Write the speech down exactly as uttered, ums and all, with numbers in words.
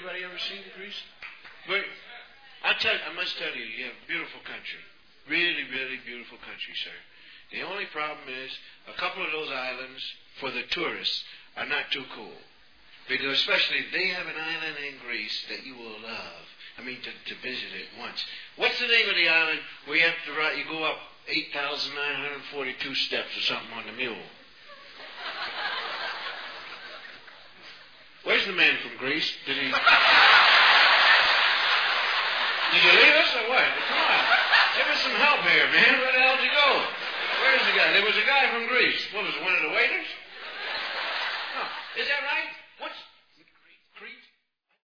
Anybody ever seen Greece? But I tell you, I must tell you, you have a beautiful country. Really, really beautiful country, sir. The only problem is a couple of those islands for the tourists are not too cool. Because especially they have an island in Greece that you will love. I mean, to, to visit it once. What's the name of the island where you have to ride, you go up eight thousand nine hundred forty-two steps or something on the mule? Where's the man from Greece? Did he... Did you leave us or what? Come on. Give us some help here, man. Where the hell did you go? Where's the guy? There was a guy from Greece. What was it, one of the waiters? Oh, is that right?